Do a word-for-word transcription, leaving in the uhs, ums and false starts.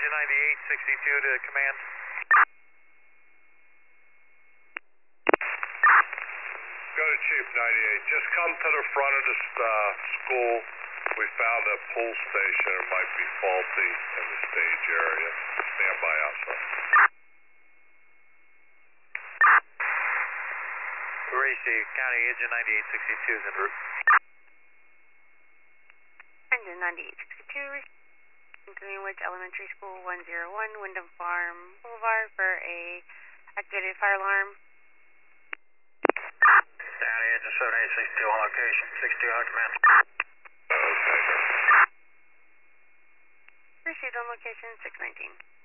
Engine ninety-eight sixty-two to command. Go to Chief ninety-eight. Just come to the front of the uh, school. We found a pull station. It might be faulty in the stage area. Stand by outside. Receive. County Engine ninety-eight sixty-two is en route. Engine ninety-eight sixty-two, Greenwich Elementary School one oh one, Wyndham Farm Boulevard for a activated fire alarm. County Engine seventy-eight sixty-two on location. sixty-two on command. Okay. Received on location six nineteen.